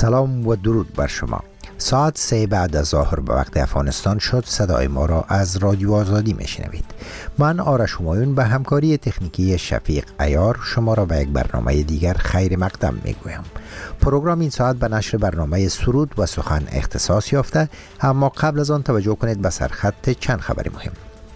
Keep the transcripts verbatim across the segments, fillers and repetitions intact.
سلام و درود بر شما. ساعت سه بعد از ظهر به وقت افغانستان شد. صدای ما را از رادیو آزادی میشنوید. من آرش همایون به همکاری تکنیکی شفیق عیار شما را به یک برنامه دیگر خیر مقدم میگویم. پروگرام این ساعت به نشر برنامه سرود و سخن اختصاص یافته، اما قبل از آن توجه کنید به سرخط چند خبر مهم.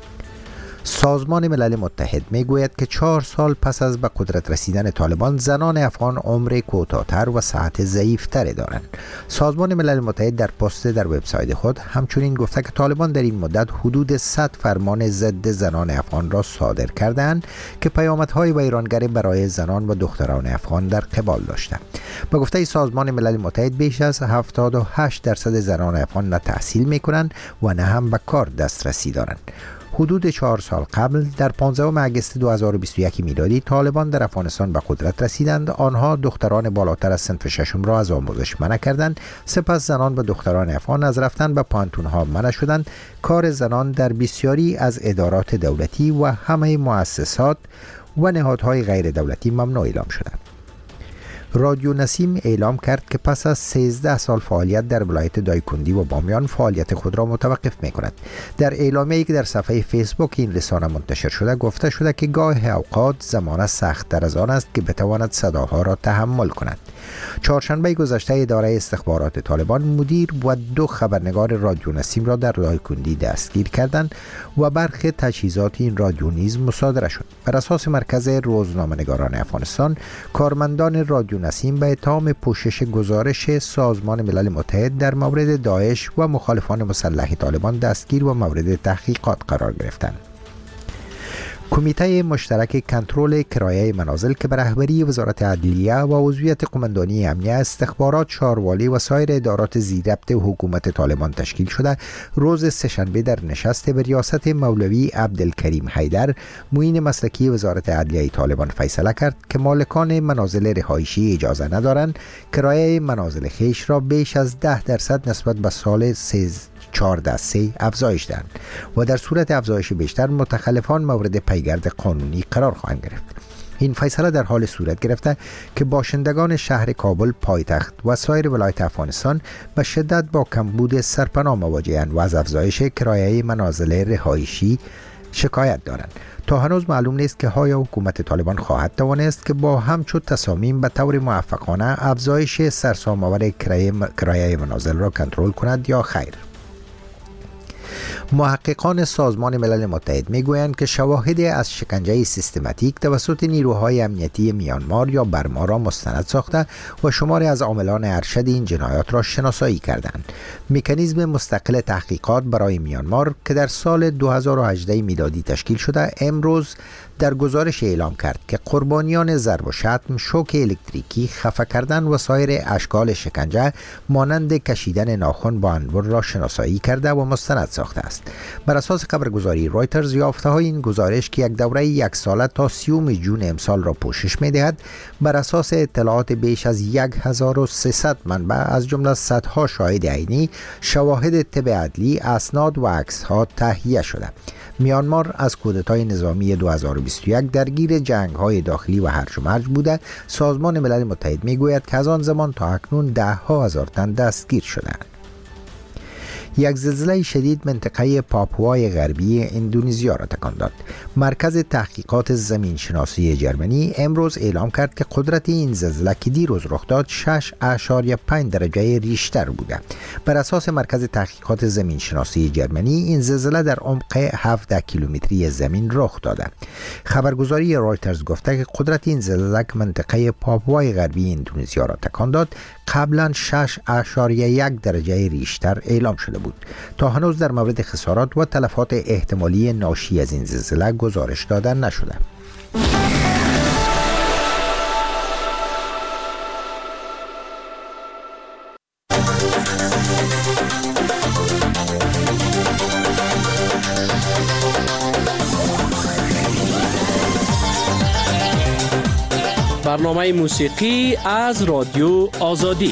سازمان ملل متحد میگوید که چهار سال پس از به قدرت رسیدن طالبان، زنان افغان عمر کوتاه‌تر و صحت ضعیف‌تر دارند. سازمان ملل متحد در پست در وبسایت خود همچنین گفته که طالبان در این مدت حدود صد فرمان ضد زنان افغان را صادر کردند که پیامدهای ویرانگر برای زنان و دختران افغان در قبال داشته. به گفته سازمان ملل متحد بیش از هفتاد و هشت درصد زنان افغان نه تحصیل می‌کنند و نه هم به کار دسترسی دارند. حدود چهار سال قبل در پانزدهم اگست دو هزار و بیست و یک میلادی طالبان در افغانستان به قدرت رسیدند. آنها دختران بالاتر از صنف ششم را از آموزش منع کردند. سپس زنان و دختران افغان از رفتن به پانتونها منع شدند. کار زنان در بسیاری از ادارات دولتی و همه مؤسسات و نهادهای غیر دولتی ممنوع اعلام شدند. رادیو نسیم اعلام کرد که پس از سیزده سال فعالیت در ولایت دایکندی و بامیان فعالیت خود را متوقف می کند. در اعلامیه‌ای که در صفحه فیسبوک این رسانه منتشر شده گفته شده که گاه اوقات زمانه سخت در از آن است که بتواند صداها را تحمل کند. چهارشنبه گذشته اداره استخبارات طالبان مدیر و دو خبرنگار رادیو نسیم را در دایکندی دستگیر کردند و برخی تجهیزات این رادیو نیز مصادره شد. بر اساس مرکز روزنامه‌نگاران افغانستان، کارمندان رادیو نسیم به اتهام پوشش گزارش سازمان ملل متحد در مورد داعش و مخالفان مسلح طالبان دستگیر و مورد تحقیقات قرار گرفتند. کمیته مشترک کنترل کرایه منازل که به رهبری وزارت عدلیه و عضویت قماندانی امنیه، استخبارات، شاروالی و سایر ادارات زیربط حکومت طالبان تشکیل شده، روز سه‌شنبه در نشست به ریاست مولوی عبدالکریم حیدر، معین مسلکی وزارت عدلیه طالبان، فیصله کرد که مالکان منازل رهایشی اجازه ندارند کرایه منازل خیش را بیش از ده درصد نسبت به سال چهارده سه افزایش دهند و در صورت افزایش بیشتر متخلفان مورد پیگرد قانونی قرار خواهند گرفت. این فیصله در حال صورت گرفته که باشندگان شهر کابل پایتخت و سایر ولایت افغانستان به شدت با کمبود سرپناه مواجه‌اند و از افزایش کرایه منازل رهایشی شکایت دارند. تا هنوز معلوم نیست که آیا حکومت طالبان خواهد توانست که با همچون تصامیم به طور موفقانه افزایش سرسام‌آور کرایه منازل را کنترل کند یا خیر. محققان سازمان ملل متحد میگویند که شواهد از شکنجه سیستماتیک توسط نیروهای امنیتی میانمار یا برما را مستند ساخته و شماری از عاملان ارشد این جنایات را شناسایی کردند. مکانیزم مستقل تحقیقات برای میانمار که در سال دو هزار و هجده میلادی تشکیل شده، امروز در گزارش اعلام کرد که قربانیان ضرب و شتم، شوک الکتریکی، خفه کردن و سایر اشکال شکنجه مانند کشیدن ناخن با انبر را شناسایی کرده و مستند ساخته است. بر اساس خبرگزاری رایترز، یافته‌های این گزارش که یک دوره یک ساله تا سیوم جون امسال را پوشش می‌دهد، بر اساس اطلاعات بیش از هزار و سیصد منبع از جمله صدها شاهد عینی، شواهد طب عدلی، اسناد و عکس‌ها تهیه شده. میانمار از کودتای نظامی دو هزار و بیست و یک درگیر جنگ‌های داخلی و هرج و مرج بوده. سازمان ملل متحد میگوید که از آن زمان تا اکنون ده ها هزار تن دستگیر شدند. یک زلزله شدید منطقه پاپوای غربی اندونزیا را تکان داد. مرکز تحقیقات زمین شناسی جرمنی امروز اعلام کرد که قدرت این زلزله که دیروز رخ داد شش اشاریه پنج درجه ریشتر بوده. بر اساس مرکز تحقیقات زمین شناسی جرمنی، این زلزله در عمق هفده کیلومتری زمین رخ داده. خبرگزاری رایترز گفته که قدرت این زلزله که منطقه پاپوای غربی اندونزیا را تکان داد قبلا شش اشاریه یک درجه ریشتر اعلام شده بود. تا هنوز در مورد خسارات و تلفات احتمالی ناشی از این زلزله گزارش داده نشده. برنامه موسیقی از رادیو آزادی.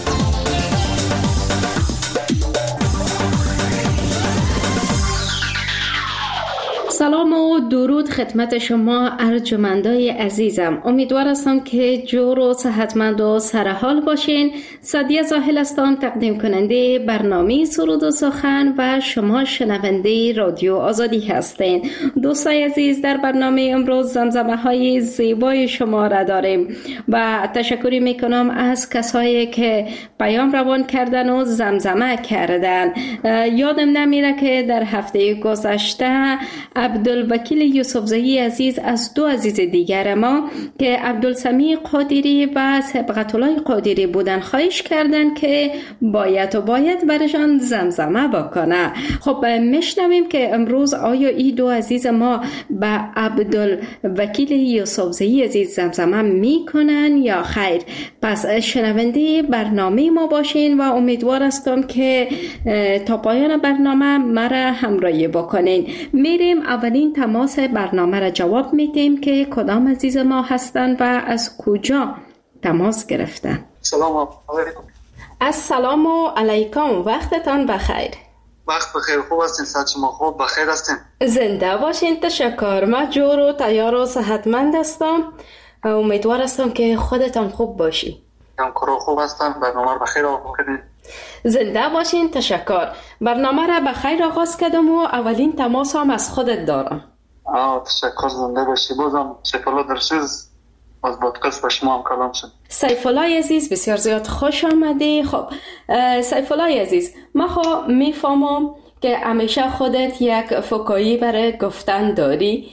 سلام و و درود خدمت شما ارجمندای عزیزم. امیدوار هستم که جور و صحتمند و سرحال باشین. سادیه زاهل هستم، تقدیم کننده برنامه سرود و سخن و شما شنونده رادیو آزادی هستین. دوستای عزیز، در برنامه امروز زمزمه های زیبای شما را داریم و تشکری میکنم از کسایی که پیام روان کردن و زمزمه کردن. یادم نمیره که در هفته گذشته عبدالوکیل یوسفزئی عزیز از دو عزیز دیگر ما که عبدالسمیع قادری و سبقت الله قادری بودن خواهش کردن که باید و باید برشان زمزمه بکنه. خب میشنویم که امروز آیا این دو عزیز ما به عبدالوکیل یوسفزئی عزیز زمزمه میکنن یا خیر؟ پس شنونده برنامه ما باشین و امیدوار هستم که تا پایان برنامه مرا همراهی بکنین. میریم اولین تماس برنامه را جواب میدیم که کدام عزیز ما هستن و از کجا تماس گرفتن. سلام علیکم. السلام علیکم، وقتتان بخیر. وقت بخیر. خوب هستین؟ صحت شما خوب؟ بخیر هستین؟ زنده باشین. تشکر. ما جور و تیار و صحتمند هستم. امیدوار هستم که خودتان خوب باشی. همکارا خوب هستن؟ برنامه رو بخیر آغاز کردین؟ زنده باشین. تشکر. برنامه را بخیر آغاز کردم و اولین تماس هم از خودت دارم. آه تشکر. زنده باشی. بازم سیف الله درسیز از پادکست با شما هم کلام شد. سیف الله عزیز بسیار زیاد خوش آمدی. خب سیف الله عزیز، ما خب میفهمم که همیشه خودت یک فکایی برای گفتن داری،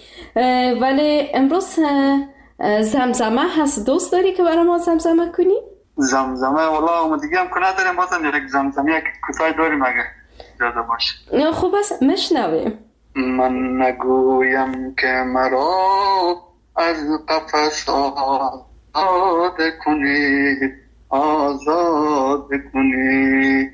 ولی امروز زمزمه هست. دوست داری که برای ما زمزمه کنی؟ زمزمه والا ما دیگه هم که نداریم، بازم یک زمزمه یک کوتاه داریم اگه اجازه باشه. خوب است، مشنویم. من نگویم که مرا از قفس آزاد کنید، آزاد کنید،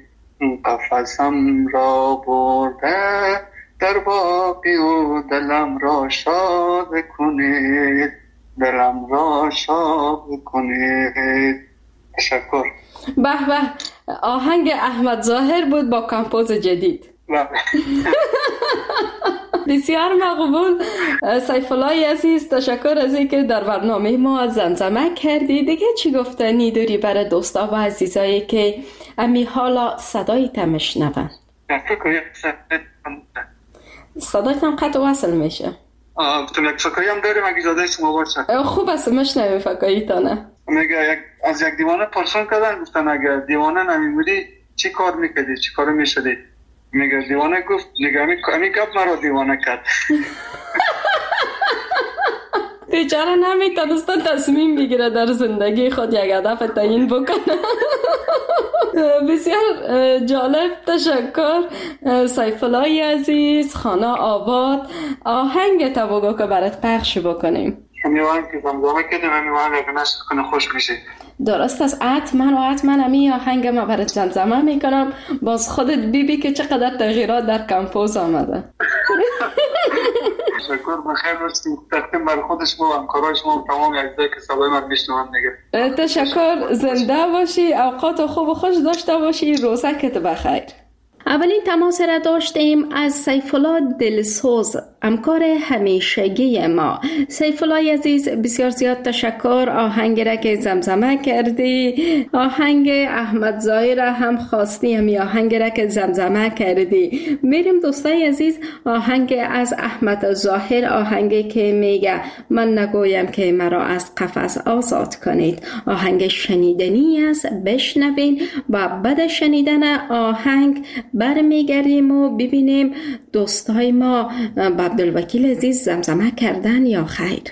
قفسم را برده در باقی و دلم را شاد کنید، دلم را شاد کنید. تشکر. به به، آهنگ احمد ظاهر بود با کمپوز جدید. بسیار مقبول. سیف الله عزیز، تشکر از اینکه در برنامه ما زمزمه کردی. دیگه چی گفتنی داری برای دوستا و عزیزایی که امی حالا صدای تمش نون؟ صدای تم قطع وصل میشه. تو یک فکایی هم داریم اگه اجازه شما باشه. خوب است، مشنویم فکایی تانه. میگه یک از یک دیوانه پرسان کردن، گفتن اگر دیوانه نمیمودی چی کار میکردی، چی کار میشدی؟ میگه دیوانه گفت نگه امی کب مرا دیوانه کرد. بیچاره نمیتونسته تصمیم بگیره در زندگی خود یک هدف تعیین بکنه. بسیار جالب. تشکر سیف الله عزیز. خانه آباد، آهنگ تا بگو که برات پخش بکنیم. میوان که زمزمه کردیم، میوان اگه نشد کنه خوش میشه. درست است. حتما و حتما امی آهنگ ما برات زمزمه میکنم. باز خودت بی بی که چقدر تغییرات در کمپوز آمده. تشکر. بخیر باشید. تقدیم بر خودش و همکارای شما و تمام عزیزایی که صدای من میشنون دیگه. تشکر. زنده باشی. اوقات خوب و خوش داشته باشی. روزکت بخیر. اولین تماس را داشتیم از سیف الله دلسوز، همکار همیشگی ما. سیف الله عزیز، بسیار زیاد تشکر. آهنگ را که زمزمه کردی، آهنگ احمد ظاهر را هم خواستی، همی آهنگ را که زمزمه کردی. میریم دوستای عزیز، آهنگ از احمد ظاهر، آهنگی که میگه من نگویم که مرا از قفس آزاد کنید. آهنگ شنیدنی است، بشنوین و بعد شنیدن آهنگ برمیگردیم و ببینیم دوستای ما با عبدالوکیل عزیز زمزمه کردن یا خیر.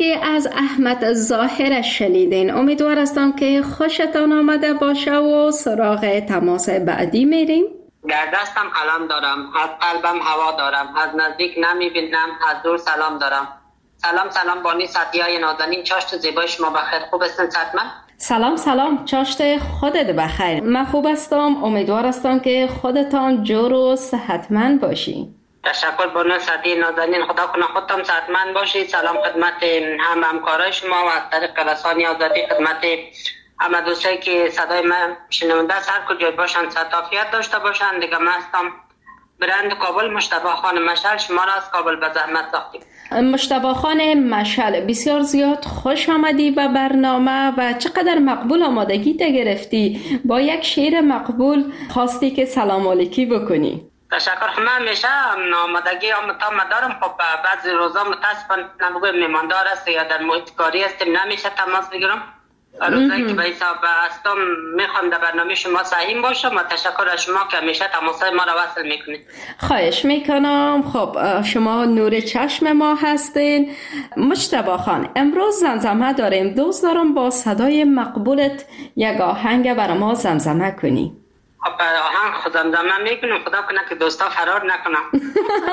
آهنگ از احمد ظاهر شنیدین. امیدوار هستم که خوشتان آمده باشه و سراغ تماس بعدی میریم. در دستم قلم دارم، از قلبم هوا دارم، از نزدیک نمیبینم، از دور سلام دارم. سلام سلام بانی سعدیای نازنین، چاشت زیبای شما بخیر. خوب هستین صدمن؟ سلام سلام، چاشت خودت بخیر. من خوب هستم، امیدوار هستم که خودتان جور و صحتمند باشی. تشکر بانو سعدی نازنین، خدا کنه خودتان صحتمند باشی. سلام خدمت هم همکارای شما و از طریق رسانه آزادی خدمت همه دوستایی که صدای من شنونده است، هر کجای باشن صحت داشته باشن. دیگه من هستم برند کابل، مجتبی خان مشعل، شما را از کابل به زحمت ساختیم. مجتبی خان مشعل، بسیار زیاد خوش آمدی به برنامه و چقدر مقبول آمادگی تا گرفتی. با یک شعر مقبول خواستی که سلام علیکی بکنی. تشکر. من همیشه آمادگی آمتام دارم. خب بعضی روزا متاسفانه نبگویم میماندار است یا در محیط کاری هستیم، نمیشه تماس بگیرم. روزایی که به حساب هستم میخوام در برنامه شما سعیم باشم و تشکر از شما که همیشه تماسای ما را وصل میکنید. خواهش میکنم. خب شما نور چشم ما هستین. مجتبی خان، امروز زمزمه داریم. دوست دارم با صدای مقبولت یک آهنگ برای ما زمزمه کنی. خب آهنگ خود زمزمه میکنم، خدا کنه که دوستا فرار نکنم.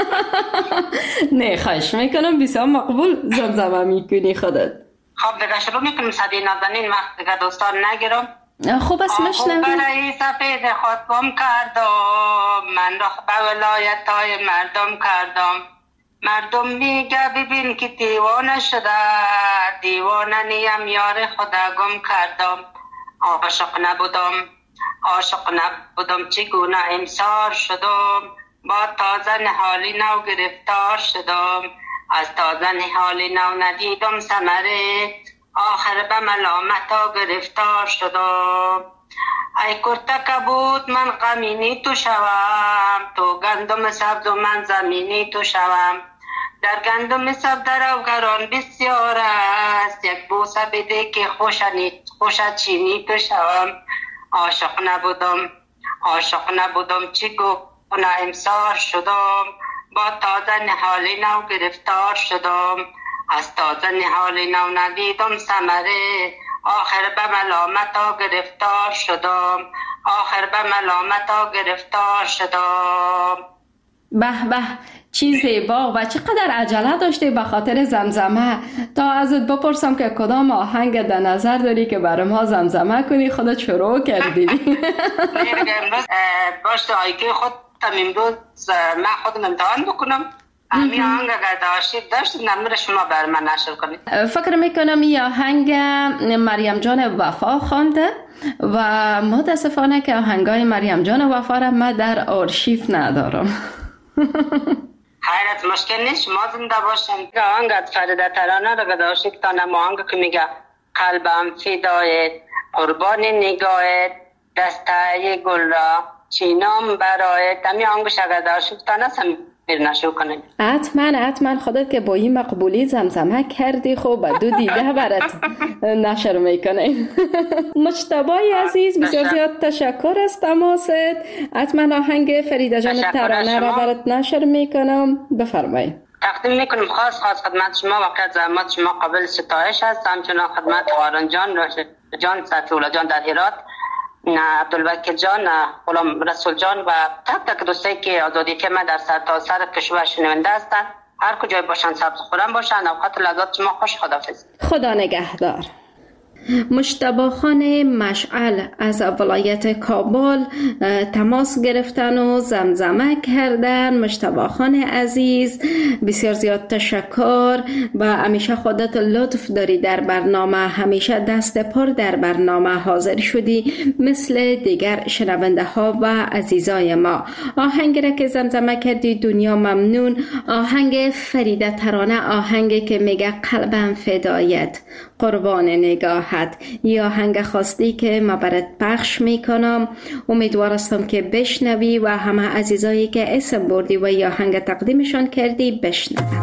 نه خواهش میکنم، بسیار مقبول زمزمه میکنی خودت. خب دیگه شروع میکنیم سعدی نازنین، وقت دیگه دوستان نگیرم. خوب است مشنویم. آخو برای سفید خود گم کردم، من رخ به ولایت های مردم کردم. مردم میگه ببین که دیوانه شده، دیوانه نیم یار خدا گم کردم. عاشق نبودم، عاشق نبودم چگونه امسار شدم. با تازه نهالی نو گرفتار شدم، از تازه نهالی نو ندیدم ثمره. آخر به ملامتا گرفتار شدم. ای کرتک بود من غمینی تو شوم، تو گندم سبز و من زمینی تو شوم. در گندم سبز در اوگران بسیار است، یک بوسه بده که خوشت چینی تو شوم. عاشق نبودم، عاشق نبودم چی گونه امسار شدم. با تازه نهالی نو گرفتار شدم، از تازه نهالی نو ندیدم ثمره. آخر به ملامتا گرفتار شدم، آخر به ملامتا گرفتار شدم. به به، چی زیبا و چقدر عجله داشتی به خاطر زمزمه. تا ازت بپرسم که کدام آهنگ در نظر داری که برای ما زمزمه کنی، خودت شروع کردی. امروز باشه آیکه خود تم امروز من خودم امتحان بکنم. همین آهنگ اگر داشتید داشتید نمیر شما بر من نشر کنید. فکر میکنم این آهنگ مریم جان وفا خوانده و متاسفانه که آهنگای مریم جان وفا را من در آرشیف ندارم. حیرت مشکل نیست، شما زنده باشین. آهنگ از فریده ترانه را داشتید تا نم آهنگ که میگه قلبم فدایت، قربان نگاهت، دسته گل را چینام برایت. همین آهنگش اگر داشتید تا نسم نشو کنید. حتما حتما خودت که با این مقبولی زمزمه کردی، خب دو دیده برات نشر میکنه. مجتبی عزیز، بسیار زیاد تشکر از تماست. حتما آهنگ فریده جان ترانه را برات نشر میکنم. بفرمایید. تقدیم میکنم خاص خاص خدمت شما. وقت زحمت شما قابل ستایش هست. همچنان خدمت قارن جان، جان سطولا جان در هرات، عبدالوکیل جان، غلام رسول جان و تک تک دوستایی که آزادی که من در سرتاسر کشور شنونده هستند، هر کجای باشن سبز خورم باشن. اوقات لذات شما خوش. خداحافظ. خدا نگهدار. مجتبی خان مشعل از ولایت کابل تماس گرفتن و زمزمه کردن. مجتبی خان عزیز، بسیار زیاد تشکر و همیشه خودت لطف داری در برنامه، همیشه دست پر در برنامه حاضر شدی مثل دیگر شنونده ها و عزیزای ما. آهنگ را که زمزمه کردی دنیا ممنون، آهنگ فریده ترانه، آهنگی که میگه قلبم فدایت، قربان نگاهت، یا آهنگ خواستی که ما برات پخش میکنم. امیدوار هستم که بشنوی و همه عزیزایی که اسم بردی و یا آهنگ تقدیمشان کردی بشنوی.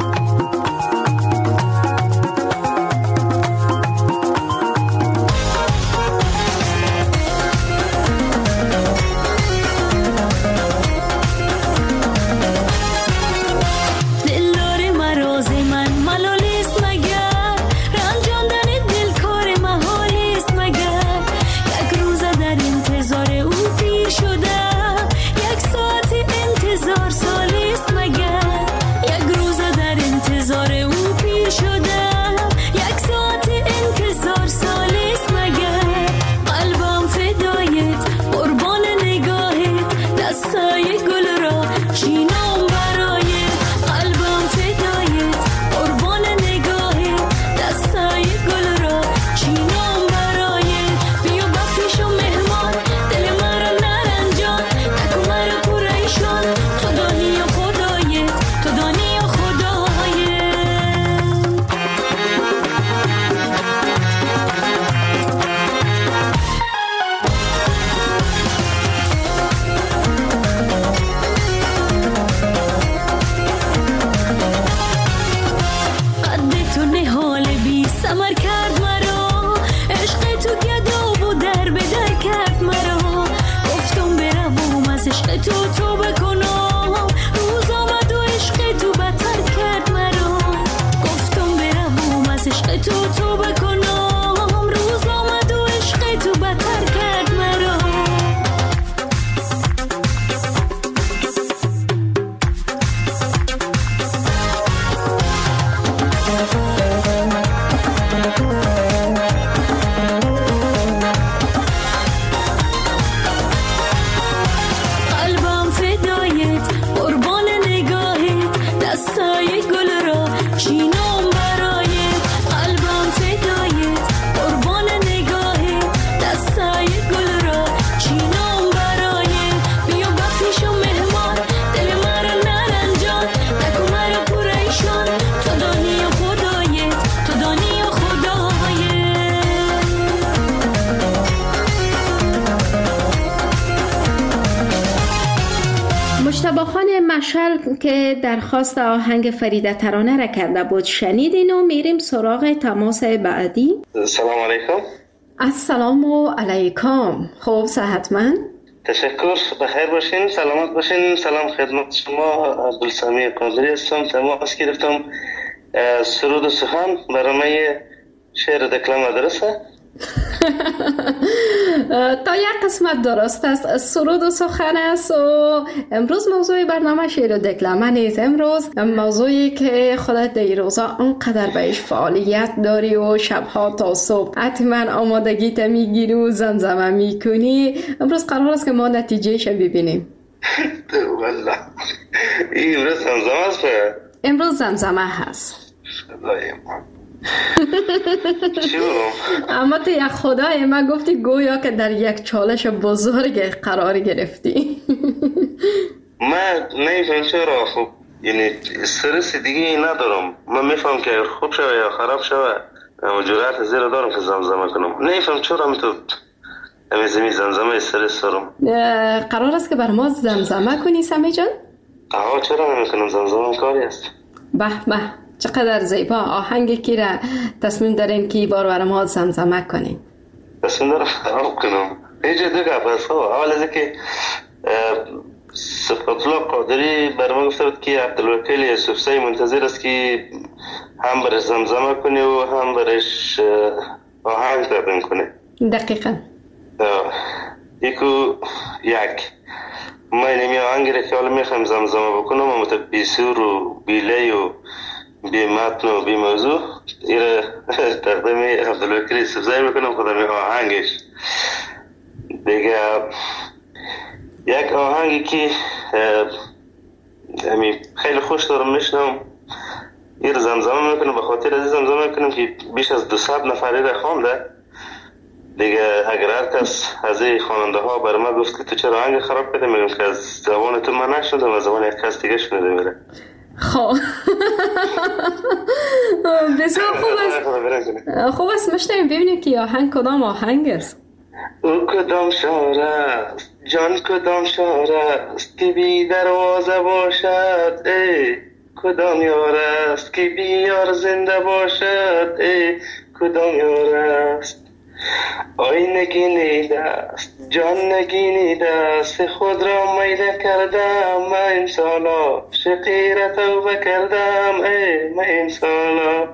عشق تو توبه کنم، روز آمد و عشق تو بدتر کرد مرا. گفتم بروم از عشق تو توبه کنم، روز آمد و عشق تو بدتر کرد مرا. مشعل که درخواست آهنگ فریده ترانه را کرده بود شنیدین و میریم سراغ تماس بعدی. سلام علیکم. السلام علیکم. خوب صحتمند؟ تشکر، بخیر باشین، سلامت باشین. سلام خدمت شما، عبدالسمیع قادری هستم. تماس گرفتم. سرود و سخن برنامه شعر دکلم مدرسه. تا یک قسمت درست است، سرود و سخن است و امروز موضوع برنامه شعر و دکلمه نیست. امروز موضوعی که خودت در این روزا انقدر بهش فعالیت داری و شبها تا صبح حتما آمادگیت میگیری و زمزمه میکنی. امروز قرار است که ما نتیجهش ببینیم. والله این امروز زمزمه است. امروز زمزمه هست. اما تو یک خدای ما گفتی گویا که در یک چالش بزرگ قرار گرفتی. من نمیفهم چرا. خب یعنی استرس دیگه ندارم. من میفهم که خوب شوه یا خراب شوه و جرأت زیر دارم که زمزمه کنم. نمیفهم چرا می تو همیزمی زمزمه استرس دارم. قرار است که بر ما زمزمه کنی سمی جان؟ آها چرا نمیکنم، زمزمه کاری است. به به چقدر زیبا. آهنگی که را تصمیم دارین که بار بر ما زمزمه کنین؟ تصمیم دارم خراب کنم. ایجا دو گفت است. اول از که صفت الله قادری بر ما گفته بود که عبدالوکیل یوسفزئی منتظر است که هم برش زمزمه کنی و هم برش آهنگ تقدیم کنه. دقیقا. یکو یک من نمی آهنگی را که حالا میخوام زمزمه بکنم و مطلب بی سور و بی لی و بی متن و بی موضوع ایره تقدیم عبدالوکیل یوسفزئی میکنم خودم آهنگش دیگه. یک آهنگی که خیلی خوش دارم میشنم ایر زمزمه میکنم، به خاطر از زمزمه میکنم که بیش از دو صد نفری را خوانده دیگه. اگر هر کس از این خواننده ها بر ما گفت که تو چرا آهنگ خراب کرده، میگم که از زبان تو من نشنیدم، از زبان یک کس دیگه شنیده میره. خب بسیار خوب است. خوب است مشتیم ببینیم که آهنگ کدام آهنگ است. او کدام شعر است جان، کدام شعر است که بی دروازه باشد، ای کدام یار است که بی یار زنده باشد، ای کدام یار است. آی نگینیده است جان نگینیده است، خود را میده کردم من این سالا، شقیر توبه کردم ای من این سالا.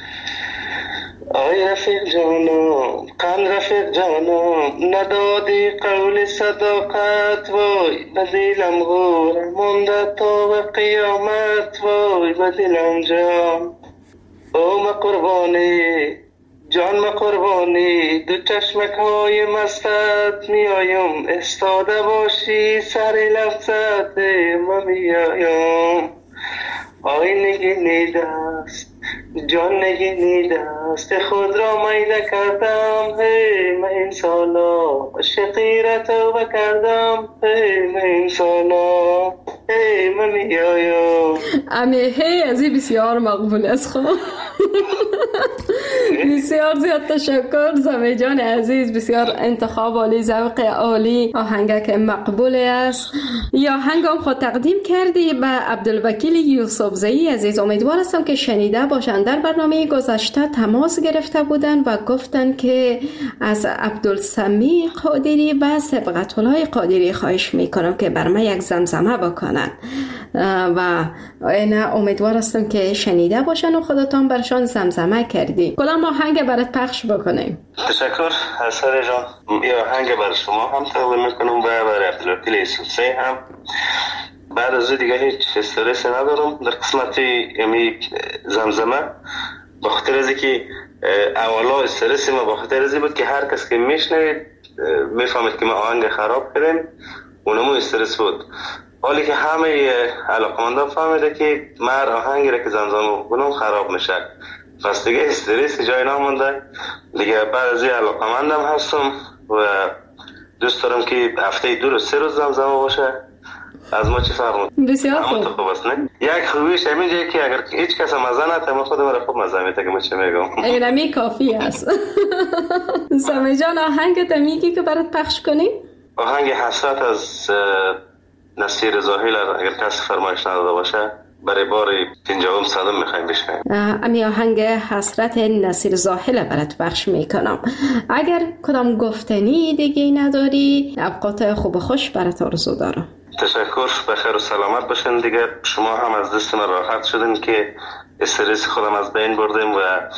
آی رفیق جانم قند رفیق جانم، ندادی قول صداقت، وای بدیلم غور مونده تا به قیامت، وای بدیلم جان. او ما قربانی جان ما قربانی، دو چشمک های مستت میایم، استاده باشی سر لفظت ما میایم. آی نگینیده است جان نگینیده است، خود را میده کردم هی من این سالا، شقیر توبه کردم هی من این سالا، هی من میایم. امی هی از این بسیار مقبول است. خب بسیار بسیار زیاد تشکر زمی جان عزیز، بسیار انتخاب عالی، ذوق عالی، آهنگ مقبول است. یا آهنگم خود تقدیم کردی به عبدالوکیل یوسفزئی عزیز. امیدوار هستم که شنیده باشند. در برنامه گذشته تماس گرفته بودن و گفتن که از عبدالسمیع قادری و صبغت الله قادری خواهش میکنم که بر من یک زمزمه بکنن و اینا امیدوار هستم که شنیده باشن و خودتان برشان زمزمه کردی. کدام آهنگ برات پخش بکنیم؟ تشکر حسن جان. یه آهنگ برای شما هم تقدیم میکنم و برای عبدالوکیل یوسفزئی هم. بعد از دیگه هیچ استرس ندارم در قسمت یمی زمزمه، بخاطر از که اولا استرس ما بخاطر از بود که هر کس که میشنوید میفهمید که ما آهنگ خراب کردیم، اونمو استرس بود. حالی که همه علاقمندان فهمیده که مر آهنگی را که زمزمه بکنم خراب میشه، پس دیگه استرس جای نمونده دیگه. بعد از این علاقمندم هستم و دوست دارم که هفته دو روز سه روز زمزمه باشه. از ما چی فرمود؟ بسیار خوب. خوب است نه؟ یک خوبیش همینجه که اگر هیچ کس مزه نده ما خودم را خوب مزه میده که ما چه میگم. اینمی کافی است. سمی جان آهنگت میگی که برات پخش کنیم؟ آهنگ حسرت از نصیر زاهل اگر کسی فرمایش نداده باشه برای بار پنجاهم صدم میخوایم بشنویم. امی آهنگ حسرت نصیر زاهل برات پخش میکنم. اگر کدام گفتنی دیگه نداری اوقات خوب و خوش برات آرزو دارم. تشکر، بخیر و سلامت باشین دیگه. شما هم از دست من راحت شدین که استرس خودم از بین بردیم و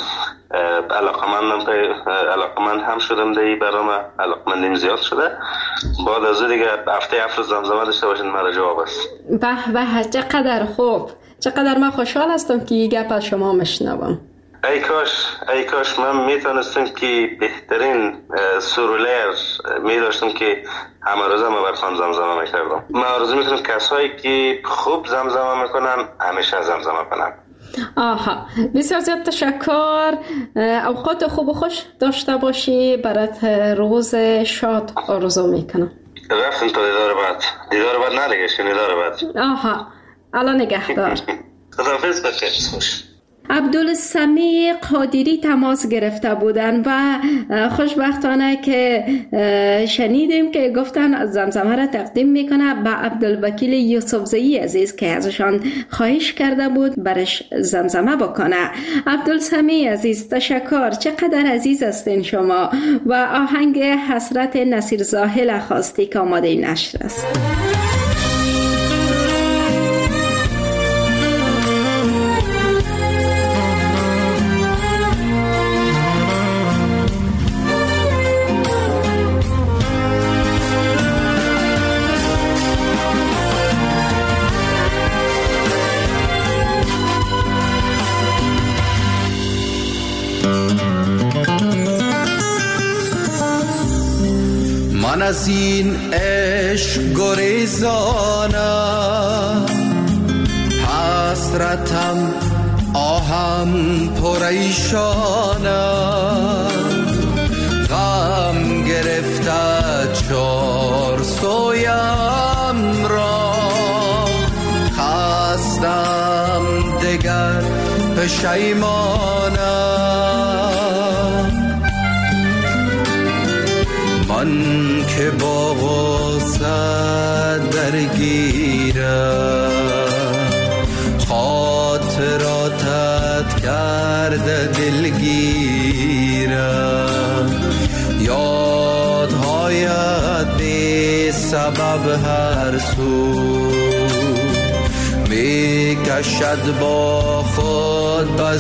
علاقمندم علاقمند هم شدم دیگه. برام علاقمندیم زیاد شده. بعد از دیگه هفته هفت زمزمه داشته باشین مرا جواب است. به به، چقدر خوب، چقدر من خوشحال هستم که این گپ از شما مشنوم. ای کاش ای کاش من میتونستم که بهترین سرولر میداشتم که همه روزه ما برخوان زمزمه میکردم. من آرزو میکنم کسایی که خوب زمزمه میکنن همیشه زمزمه کنن. آها، بسیار زیاد تشکر. اوقات خوب و خوش داشته باشی. برات روز شاد آرزو میکنم. رفتم تا دیدار بعد. دیدار بعد نلگشین، دیدار بعد. آها، الان نگهدار. خداحافظ، بخیر، خوش. عبدالسمیع قادری تماس گرفته بودن و خوشبختانه که شنیدیم که گفتن زمزمه را تقدیم میکنه به عبدالوکیل یوسفزئی عزیز که ازشان خواهش کرده بود برش زمزمه بکنه. عبدالسمیع عزیز تشکر، چقدر عزیز هستین شما. و آهنگ حسرت نصیر زاهل خواستی که آماده نشر است. من از این عشق گریزانم، حسرتم آهم پریشانم، غم گرفته چار سویم را، خستم دگر پشیمانم. من که با غصه درگیرم، خاطراتت کرده دلگیرم، یادهایت بی سبب هر سو می کشد با خود به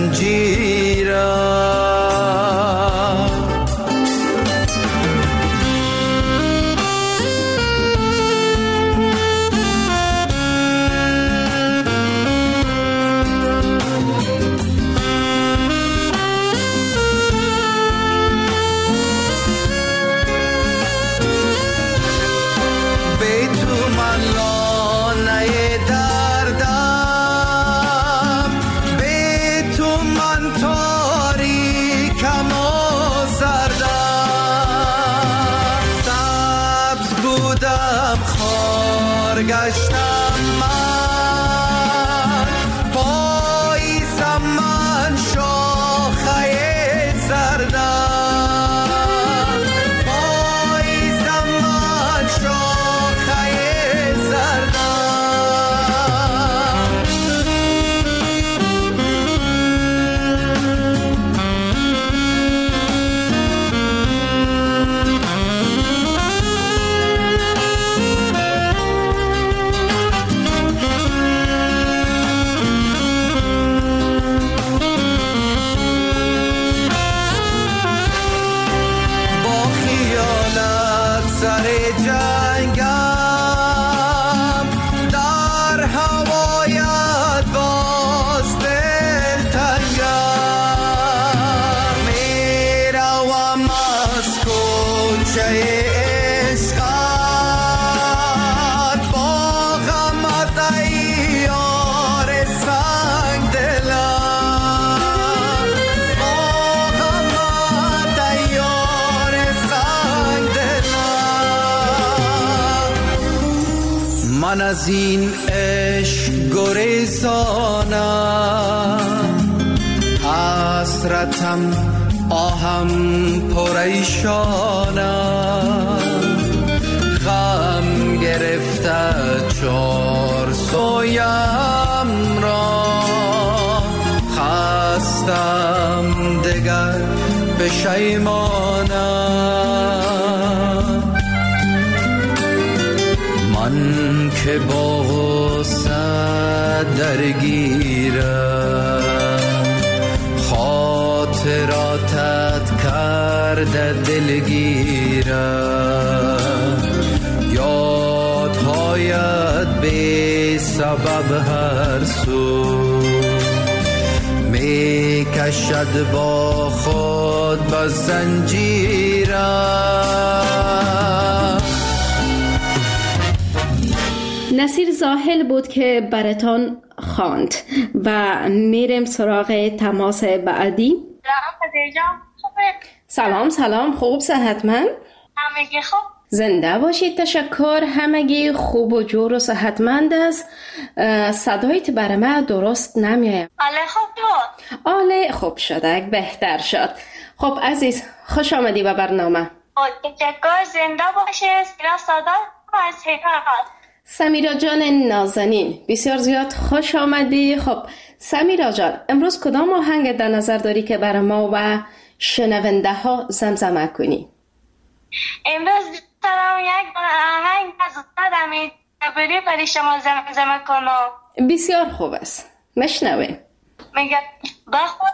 زنجیرم. گشتم من، پاییزم من شاخه جنگم در هوایت باز دل تنگم میروم از کوچه عشقت با غمت ای یار سنگ دلم با غمت ای یار سنگ دلم من از این عشق گریزانم حسرتم آهم پریشانم غم گرفته چار سویم را خستم دگر پشیمانم من که با غصه درگیرم خاطراتت کرده دلگیرم یادهایت بی سبب هر سو می کشد با خود با زنجیرم. نصیر زاهل بود که براتان خواند و میریم سراغ تماس بعدی. سلام سلام، خوب صحتمند؟ همگی خوب. زنده باشید، تشکر. همگی خوب و جور و صحتمند است. صدایت برای من درست نمیاد. آله خوب شد. آله خوب شده، بهتر شد. خب عزیز، خوش آمدی به برنامه. تشکر، زنده باشید. سمیرا سادات از هرات. سمیرا جان نازنین، بسیار زیاد خوش آمدی. خب سمیرا جان، امروز کدام آهنگ در نظر داری که برای ما و شنونده ها زمزمه کنی؟ امروز دارم یک آهنگ از استاد امید جبری برای شما زمزمه کنم. بسیار خوب است، مشنویم. میگه با خود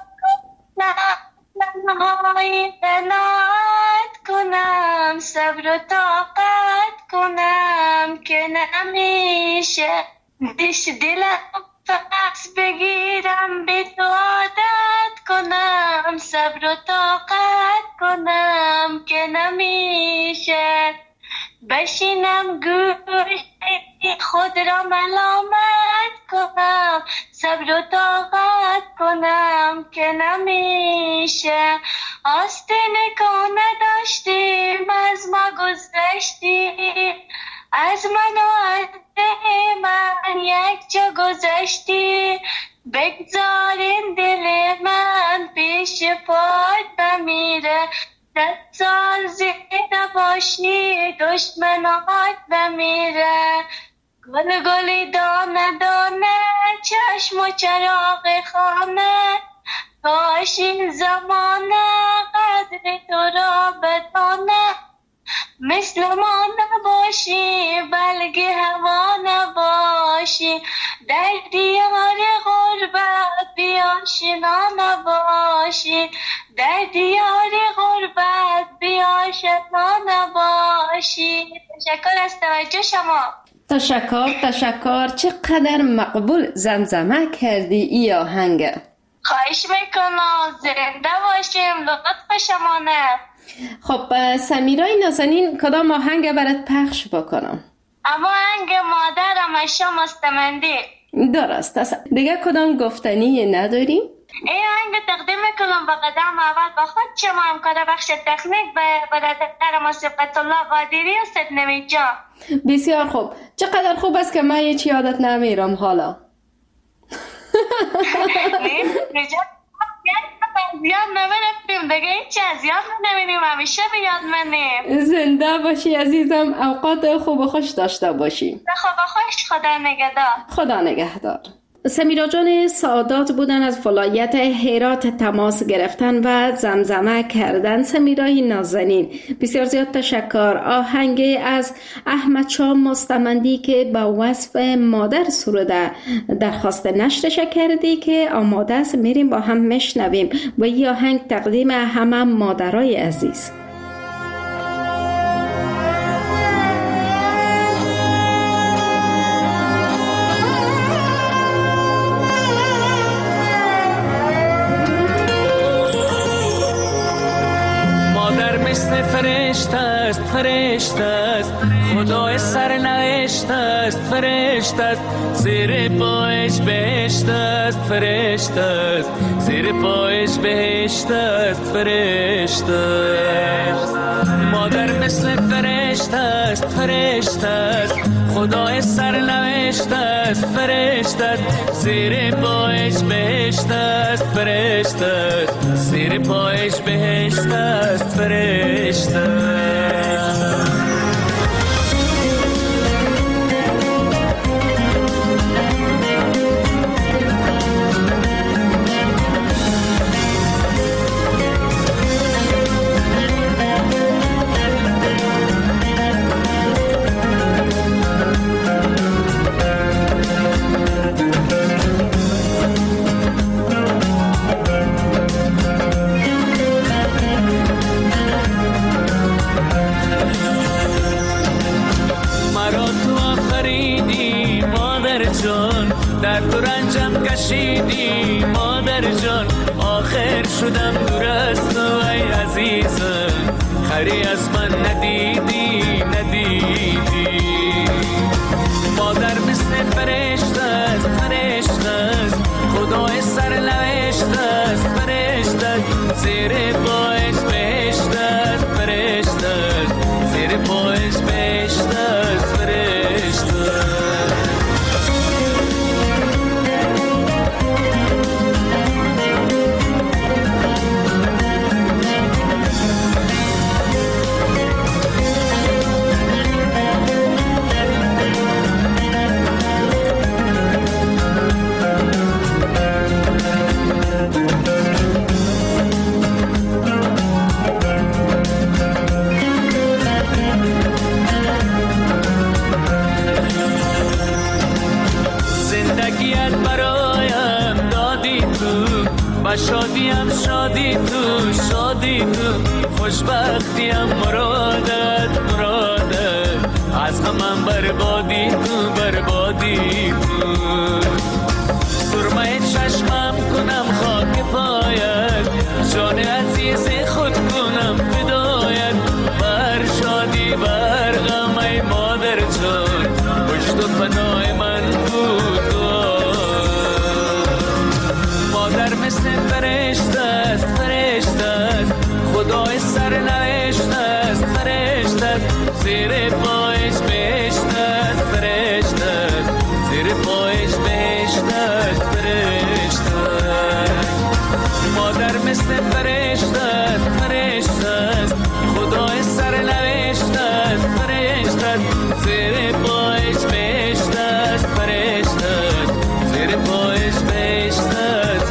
نمایی قناعت کنم، صبر و طاقت کنم که نمیشه دیش دلم فقط بگیرم به تو عادت کنم، صبر و طاقت کنم که نمیشه بشینم گوش خود را ملامت کنم، صبر و طاقت کنم که نمیشه آستینه که نداشتیم از ما گذشتی، از من و از من یک جا گذشتی، بگذارین دل من پیش پات بمیره، ده سال زنده باشی دشمنات بمیره، گل گلی دانه دانه چشم و چراغ خانه، کاش این زمانه قدر تو را بدانه، مثل ما نباشی بلکه هوا نباشی، در دیار غربت بیاشنا نباشی، در دیار غربت بیاشنا نباشی. تشکر از توجه شما. تشکر تشکر. چقدر مقبول زمزمه کردی ای آهنگ. خواهش میکنم، زنده باشیم، لطف شمانه. خب سمیرای نازنین، کدام آهنگ برات پخش بکنم؟ اما آهنگ مادرم اشیا مستمندی. درست است. دیگه کدام گفتنی نداریم؟ این آهنگ تقدیم میکنم به قدم اول با خود شما همکار بخش تکنیک به برادر ما صبغت الله قادری و سید نوید جان. بسیار خوب. چقدر خوب است که من هیچ یادت نمیرم حالا. زیاد نمیرفتیم دیگه، هیچی از یاد نمیریم، همیشه به یاد منیم. زنده باشی عزیزم، اوقات خوب و خوش داشته باشی. خوب و خوش، خدا نگهدار. خدا نگهدار. سمیرا جان سادات بودن، از ولایت هرات تماس گرفتن و زمزمه کردن. سمیرای نازنین، بسیار زیاد تشکر. آهنگ از احمد شاه مستمندی که با وصف مادر سروده درخواست نشرش کردی که آماده است، میریم با هم مشنویم و این آهنگ تقدیم همه مادرای عزیز. مثل فرشته است فرشته است خدای سرنوشت است فرشته است زیر پایش بهشت است فرشته است زیر پایش بهشت است فرشته است مادر مثل فرشته است فرشته است خدای سرنوشت است فرشته است زیر پایش بهشت است فرشته است زیر پایش بهشت است فرشته است در تو رنجم کشیدی مادر جان آخر شدم دور از تو ای عزیزم خری از من ندیدی ندیدی مادر مثل فرشته است فرشته است خدای سرنوشت است فرشته است زیر پایش بهشت است فرشته است زیر پایش بهشت است فرشته است شادیم شادی تو شادی تو خوشبختیم مرادت مرادت از همم بربادی تو بربادی تو سرمه چشمم کنم خاک پایت جان عزیز خود کنم فدایت بر شادی بر غم ای مادر جان پشت و پناه من بود مادر مثل فرشته است فرشته است خدای سرنوشت است فرشته است زیر پایش بهشت است فرشته است زیر پایش بهشت است فرشته است مادر مثل فرشته است فرشته است خدای سرنوشت است فرشته است زیر پایش بهشت است فرشته است زیر پایش بهشت است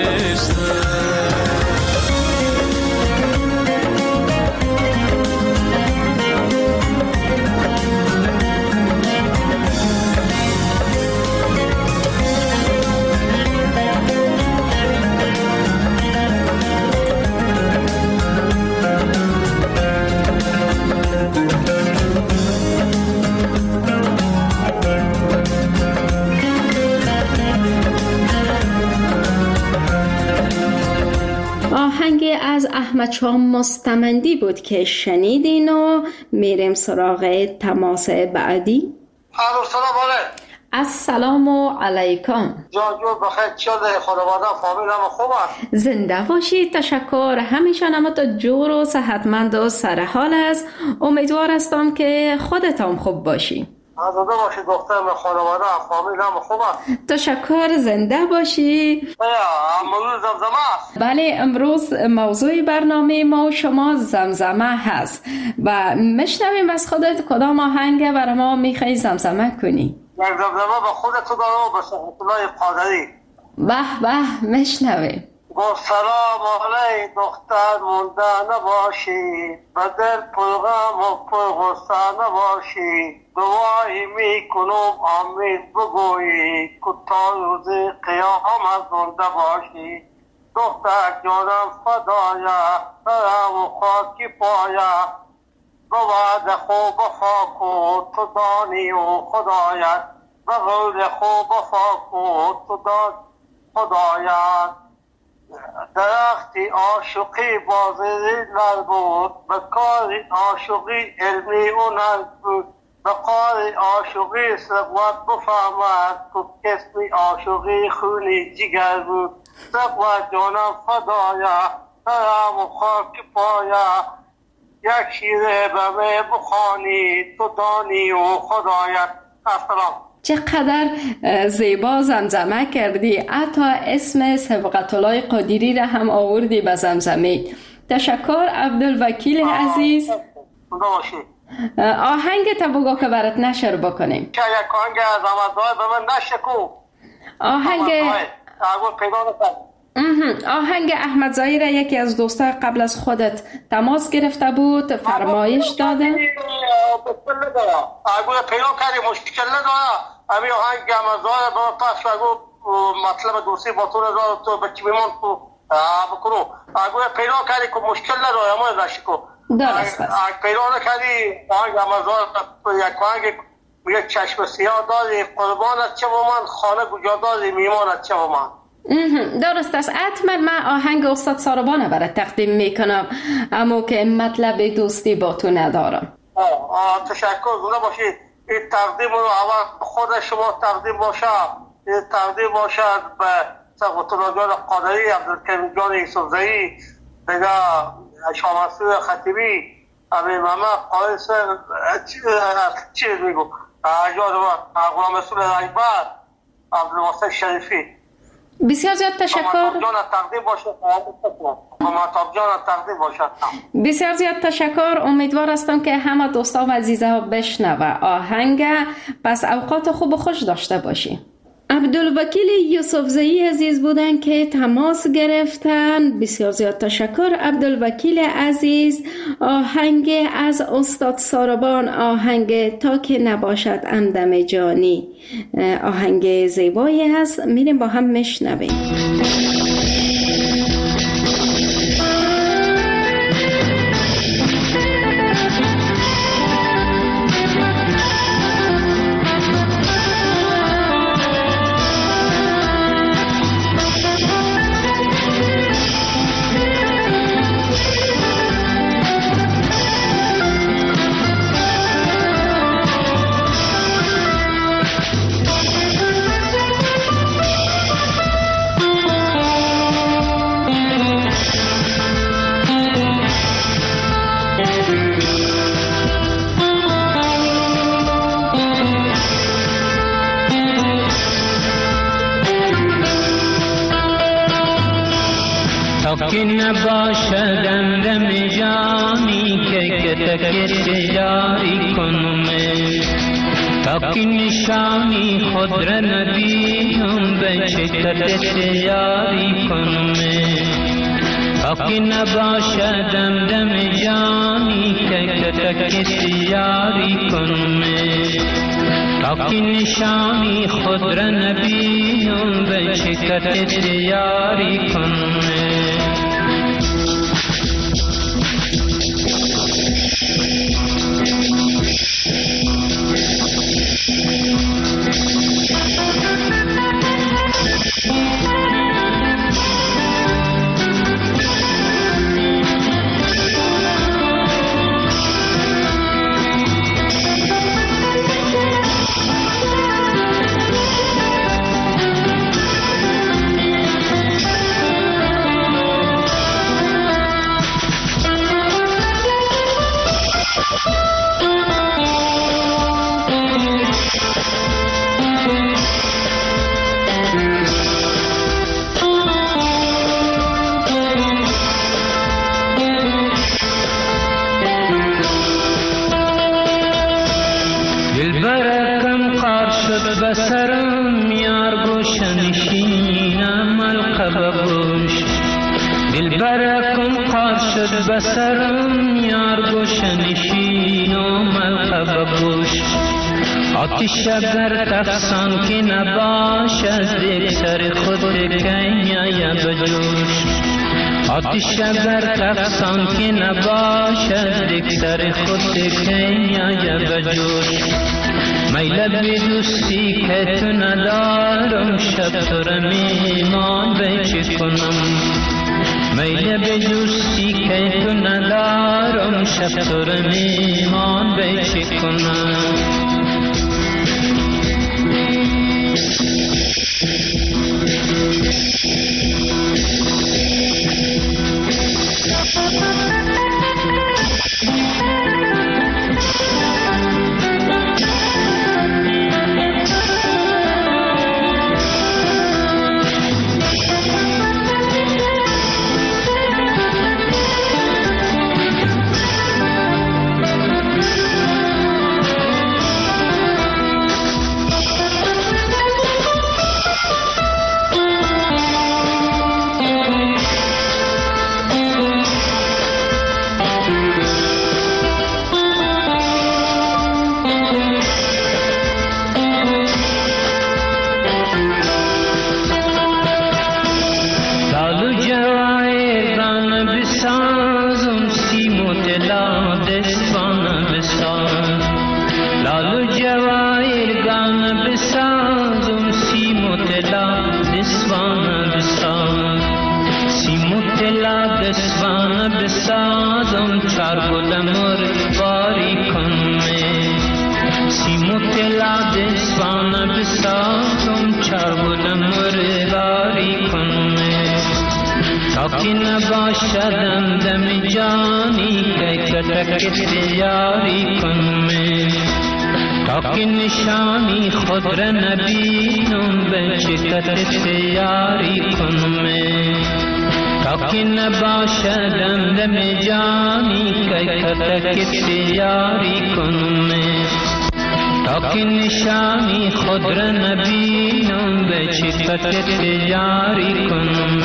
آهنگ از احمد شاه مستمندی بود که شنیدین و میریم سراغ تماس بعدی. الو سلام علیکم. السلام علیکم. جان جو بخیر شده خانواده فامیل هم خوبه؟ زنده باشید تشکر. همیشه نمات جور و صحتمند و سرحال است. امیدوار هستم که خودتان خوب باشی. زنده باشی دخترم خانواده فامیل هم خوبه؟ تشکر. زنده باشی. موضوع زمزمه است؟ بله امروز موضوع برنامه ما و شما زمزمه هست و میشنویم از خودت کدام آهنگ برای ما میخوای زمزمه کنی؟ یک زمزمه به خودت دارم و به سلطنای قادری. به به میشنویم. گفت سلام علی دختر مونده نباشی به دل پرغم و پرغصه نباشی دعایی میکنم امید بگویی که تا روز قیامت زنده باشی دختر جانم فدایه سرم و خاکی پایه به وعد خوب خاک و تو دانی و خدایت به قول خوب خاک و تو دانی خدایت درختی عاشقی بازیلر بود، به کار عاشقی علمی اونر بود، به کار عاشقی ثروت بفهمد که کسمی عاشقی خونی جگر بود. ثروت جانم فدایا درم و خاک پایا، یک شیره به می بخوانی تو دانی و خدایت. السلام. چقدر زیبا زمزمه کردی، حتی اسم سبقت الله قادری را هم آوردی به زمزمه. تشکر عبدالوکیل عزیز. آهنگ تا بگو که برات نشر بکنیم. چه یک آهنگ از آمدهای به من نشکو. آهنگ آهنگ احمد زایی را یکی از دوستا قبل از خودت تماس گرفته بود، فرمایش داده. اگه پیدا کردی مشکل نداره، امی آهنگ احمد زایی به پس اگه مطلب دوستی با تو نداره تو بچی بیمان تو بکنو. اگه پیدا کردی که مشکل نداره اما نشکو. درست است. اگه پیدا نکردی آهنگ احمد زایی یک آهنگ میگه چشم سیاه داری قربانت چه با من، خانه کجا داری میمانت چه با من. درست است. حتما من آهنگ استاد ساربانه برای تقدیم میکنم، اما که مطلب دوستی با تو ندارم. آه آه تشکر. زنده باشید. این تقدیم رو اول خود شما تقدیم باشه، این تقدیم باشه به سبقت الله جان قادری، عبدالکریم جان یوسفزئی، دیگه شاه مسعود خطیبی، ابی محمد قایص چیز میگو اجاد و غلام رسول اکبر، عبدالواسط شریفی. بسیار زیاد تشکر. بسیار زیاد تشکر. امیدوار هستم که همه دوستا و عزیزه ها بشنوه آهنگ. پس اوقات خوب و خوش داشته باشی. عبدالوکیل یوسفزئی عزیز بودن که تماس گرفتن. بسیار زیاد تشکر عبدالوکیل عزیز. آهنگ از استاد ساربان، آهنگ تا که نباشد همدم جانی، آهنگ زیبایی هست. میریم با هم میشنویم. که نباشد همدم جانی که کتک تجاری کنم، تا که نشانی خود را نبینم به شکت تجاری کنم، تا که نباشد همدم جانی که کتک تجاری کنم، تا که نشانی خود را نبینم به شکت تجاری کنم. بسرم یار گوشنشینم القب گوش، دل برکم قاد شد بسرم یار گوشنشینم القب گوش، آتش در تفسان که نباشد یک سر خود کنیا بجوش، آتش در تفسان که نباشد یک سر خود کنیا بجوش، میل به دوستی که تو ندارم شب تو را میمان به چی کنم، میل به دوستی که تو ندارم، شب تو رو میمان به چی کنم. که نباشدم دم جانی که کتک یاری کنم، تا که نشانی خود را نبینم به چکت یاری کنم، تا که نباشدم دم جانی که کتک یاری کنم، تا که نشانی خود را نبینم به چکت یاری کنم.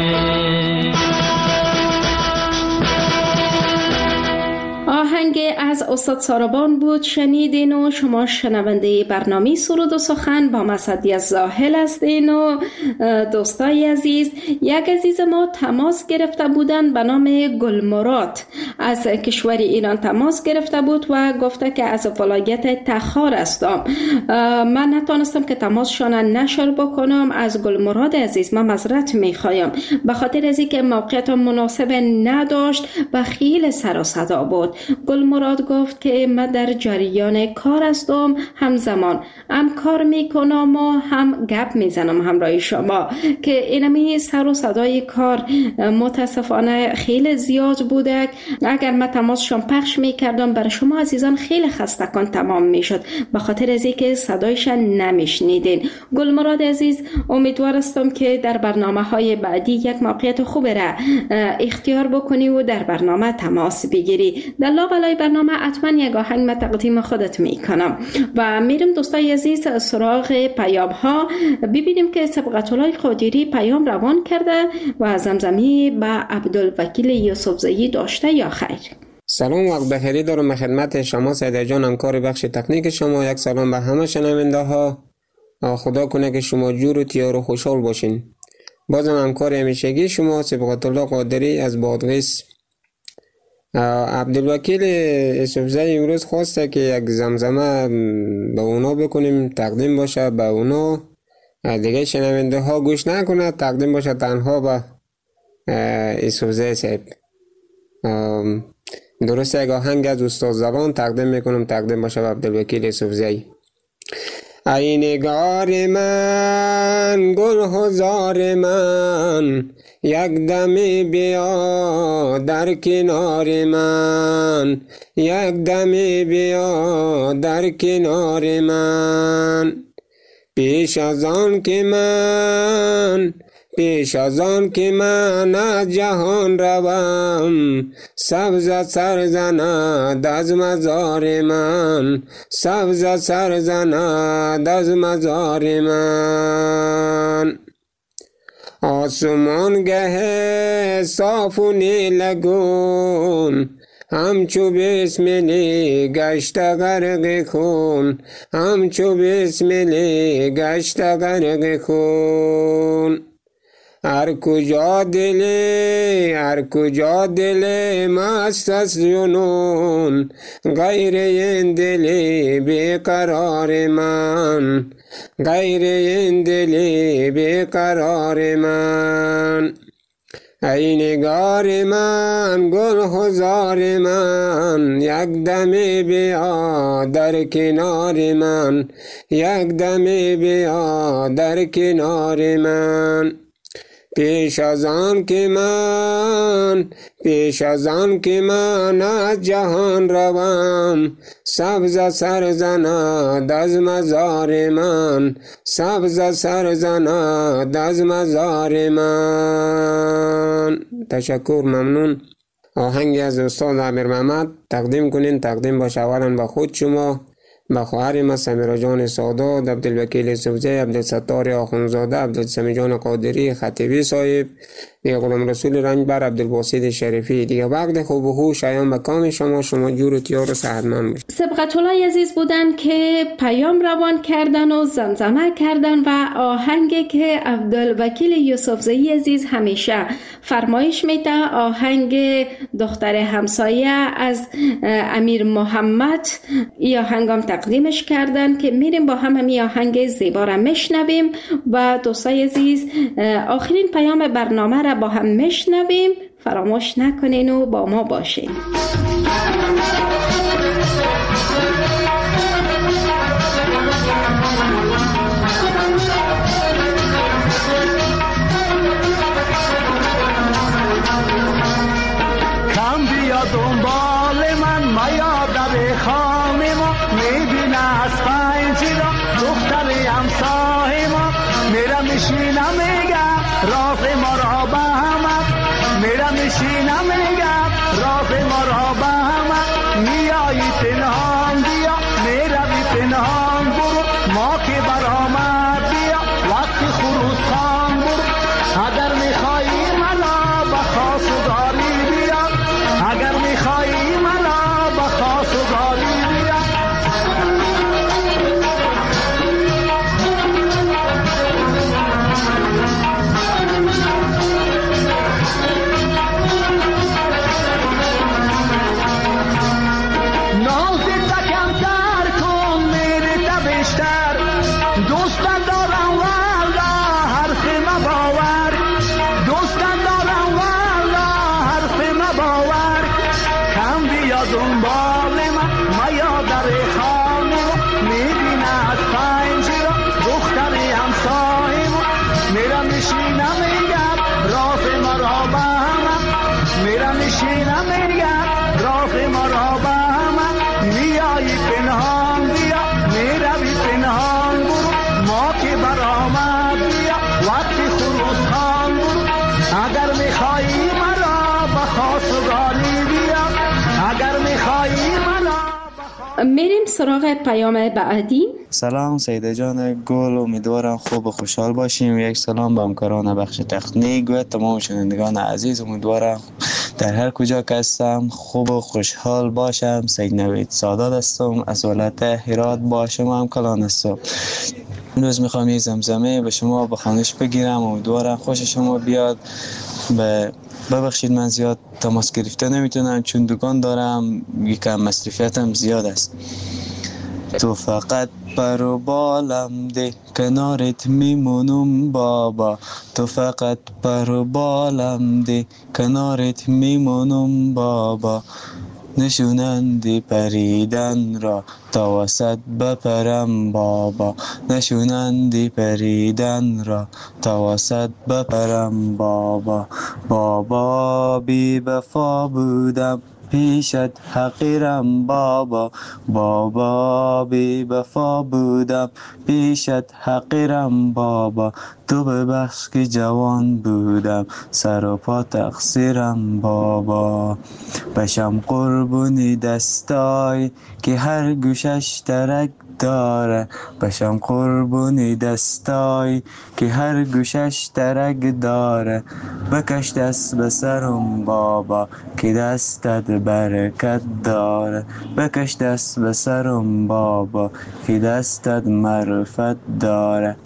آهنگ از استاد ساربان بود شنیدین و شما شنونده برنامه سرود و سخن با مسعدی زاهل هستین. و دوستای عزیز، یک عزیز ما تماس گرفته بودن به نام گلمراد از کشور ایران تماس گرفته بود و گفته که از ولایت تخار هستم. من نتونستم که تماسشان نشر بکنم. از گلمراد عزیز من معذرت میخوایم به خاطر از اینکه موقعیت مناسب نداشت و خیلی سر و صدا بود. گلمراد گفت که من در جریان کار هستم، همزمان هم کار میکنم و هم گپ میزنم همراه شما، که اینمی سر و صدای کار متاسفانه خیلی زیاد بوده. اگر من تماسشان پخش میکردم برای شما عزیزان خیلی خستگان تمام میشد به خاطر از اینکه صدایشان نمیشنیدین. گلمراد عزیز، امیدوار هستم که در برنامه های بعدی یک موقعیت خوب را اختیار بکنی و در برنامه تماس بگیری. در لابلای برنامه حتما یک آهنگ من تقدیم خودت میکنم و میرم دوستای عزیز سراغ پیام ها، ببینیم که سبقت‌الله قادری پیام روان کرده و زمزمی به عبدالوکیل یوسفزئی داشته یا خیر. سلام، وقت بخیری دارم خدمت شما سیده جان، همکار بخش تکنیک شما. یک سلام به همه شنونده ها. خدا کنه که شما جور و تیار و خوشحال باشین. بازم همکار همیشگی شما سبقت‌الله قادری از بادغیس. عبدالوکیل یوسفزئی امروز خواسته که یک زمزمه به اونا بکنیم، تقدیم باشه به اونا، دیگه شنونده ها گوش نکنه، تقدیم باشه تنها به یوسفزئی صاحب. درسته یک آهنگ از استاد زبان تقدیم میکنم، تقدیم باشه به عبدالوکیل یوسفزئی. ای نگار من، گل هزار من، یک دمی بیا در کنار من، یک دمی بیا در کنار من، پیش از آن که من پیش از آن که من از جهان روم، سبز سر زند از مزار من، سبز سر زند از مزار من. آسمان گه صاف و نیلگون، همچو بسملی گشت غرق خون، همچو بسملی گشت غرق خون. هر کجا دل هر کجا دل مست از جنون، غیر این دل بیقرار من، غیر این دل بیقرار من. ای نگار من گل هزار من، یک دمی بیا در کنار من، یک دمی بیا در کنار من. پیش از آن که من پیش از آن که من از جهان روم، سبز سر زند از مزار من، سبز سر زند از مزار من. تشکر، ممنون. آهنگی از استاد امیر محمد تقدیم کنین. تقدیم باشه اولا به خود شما، به خواهر ما سمیرا جان سادات، عبدالوکیل سوزی، عبدالستار آخونزاده، عبدالسمی جان قادری خطیبی صاحب، دیگه غلام رسول رنجبر، عبدالباسط شریفی. دیگه وقت خوب و خوش شایان به کام شما، شما جور و تیار و صحتمند باشید. سبقت الله عزیز بودن که پیام روان کردن و زمزمه کردن و آهنگی که عبدالوکیل یوسفزئی عزیز همیشه فرمایش میده، آهنگ دختر همسایه از امیر محمد، ای آهنگم تقدیمش کردن که میریم با هم همی آهنگ زیبا را میشنویم و دوستای عزیز آخرین پیام برنامه را با هم میشنویم. فراموش نکنین و با ما باشین. کم بیا دنبال من میا در خانه ما، میبینه از پنجره دختر همسایه ما، میرم میشینم میگه راز ما را به همه، میرم میشینم میگه راز ما را به همه. میایی پنهان بیا میروی پنهان برو، ما که برآمد بیا وقتی خروس خان برو. اگر میخوایی منو به خواستگاری بیا، اگر میخوایی منو به خواستگاری بیا. دنبال من میا در خانه میبینه از پنجره دختر همسایه ما، میرم میشینم میگم راز ما را به همه، میرم میشینم میگم راز ما را به همه. میایی پنهان بیا میروی پنهان برو، ما که برآمد بیا وقتی خروس خان برو. اگر میخوایی مرا به خواستگاری بیا، اگر میخوایی منو. میریم سراغ پیام بعدی. سلام سیده جان گل، امیدوارم خوب و خوشحال باشیم. یک سلام به همکاران بخش تکنیک و تمام شنوندگان عزیز. امیدوارم در هر کجا که هستم خوب و خوشحال باشم. سید نوید سادات هستم از ولایت هرات، با شما هم کلان هستم. امروز میخوام یک زمزمه به شما به خوانش بگیرم، امیدوارم خوش شما بیاد. به ببخشید من زیاد تماس گرفته نمیتونم چون دکان دارم، یکم مصرفیتم زیاد است. تو فقط پر و بالم ده کنارت میمونم بابا، تو فقط پر و بالم ده کنارت میمونم بابا. نشونندی پریدن را تا وسط بپرم بابا، نشونندی پریدن را تا وسط بپرم بابا. بابا بی وفا بودم پیشت حقیرم بابا، بابا بی وفا بودم پیشت حقیرم بابا. تو ببخش که جوان بودم سر و پا تقصیرم بابا. بشم قربونی دستای که هر گوشش ترک داره، بشم قربونی دستای که هر گوشش ترک داره. بکش دست به سرم بابا که دستت برکت داره، بکش دست به سرم بابا که دستت معرفت داره.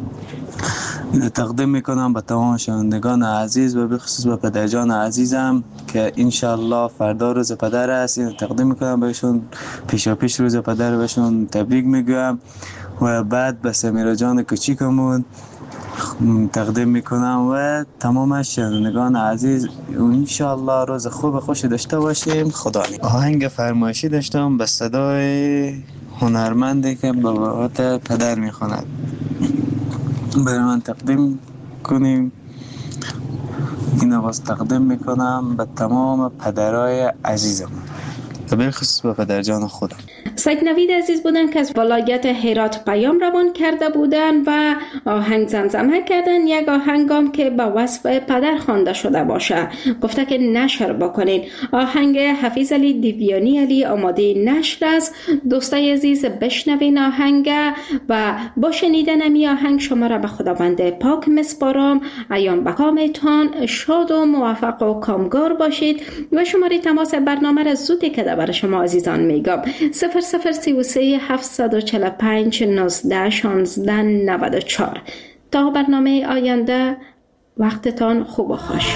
تقدیم میکنم به تمام شنوندگان عزیز و به خصوص به پدرجان عزیزم که انشالله فردا روز پدر است. این تقدیم میکنم بهشون، پیشا پیش روز پدر بهشون تبریک میگم. و بعد به سمیرا جان کوچیکمون تقدیم میکنم و تمام شنوندگان عزیز انشاءالله روز خوب خوشی داشته باشیم. خدا نگهدار. آهنگ فرمایشی داشتم به صدای هنرمندی که به وقت پدر میخواند، برای من تقدیم کنیم. این آواز تقدیم میکنم به تمام پدرای عزیزم، به خصوص به پدر جان خودم. سید نوید عزیز بودن که از ولایت هرات پیام روان کرده بودن و آهنگ زمزمه کردن، یک آهنگام که با وصف پدر خوانده شده باشه. گفته که نشر بکنین. آهنگ حفیظ علی دیویانی علی آماده نشر است. دوستای عزیز بشنوین آهنگ و با شنیدن می آهنگ شما را به خداوند پاک مسپارم. ایام بقامتان شاد و موفق و کامگار باشید و شماره تماس برنامه را زودی که برای شما عزیزان میگم صفر صفر سی و سه هفتصد و چهل و پنج نوزده شانزده نود و چهار. تا برنامه آینده وقتتان خوب و خوش.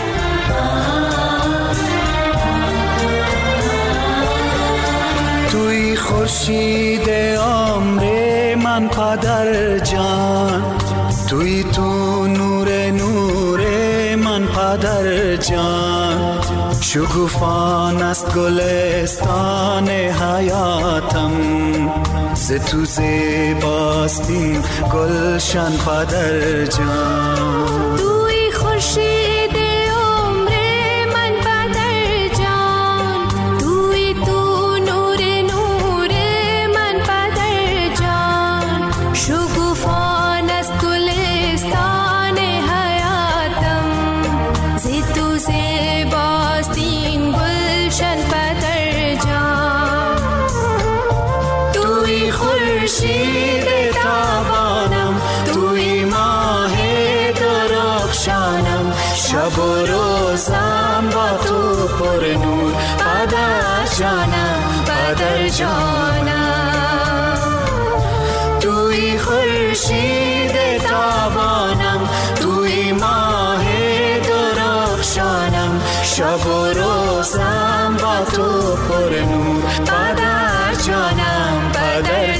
توی خورشید عمر من پدر جان، توی تو نور نور من پدر جان، شکوفان است گلستان حیاتم، ز تو زیباست این گلشن پدر جان. توی خورشید عمر من پدر جان، توی تو نور نور من پدر جان، شکوفان است گلستان حیاتم، ز تو زیباست این گلشن پدر جان. توی خورشید تابانم، توی ماه درخشانم، شب و روزم با تو پر نور پدر جانم، پدر جانم. توی خورشید تابانم، توی ماه درخشانم، شب و روزم با تو پر نور پدر جانم، پدر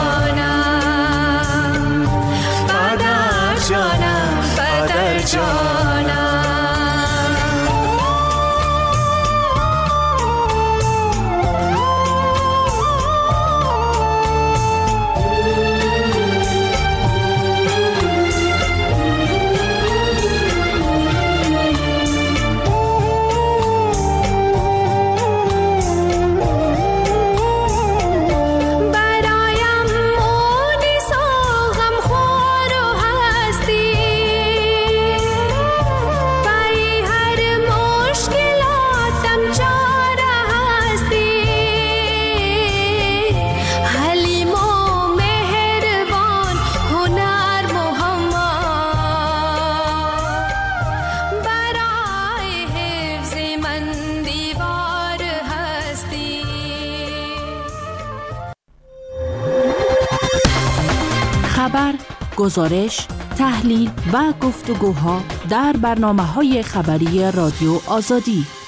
جانم، پدر جانم، پدر جانم. خبر، گزارش، تحلیل و گفتگوها در برنامه‌های خبری رادیو آزادی.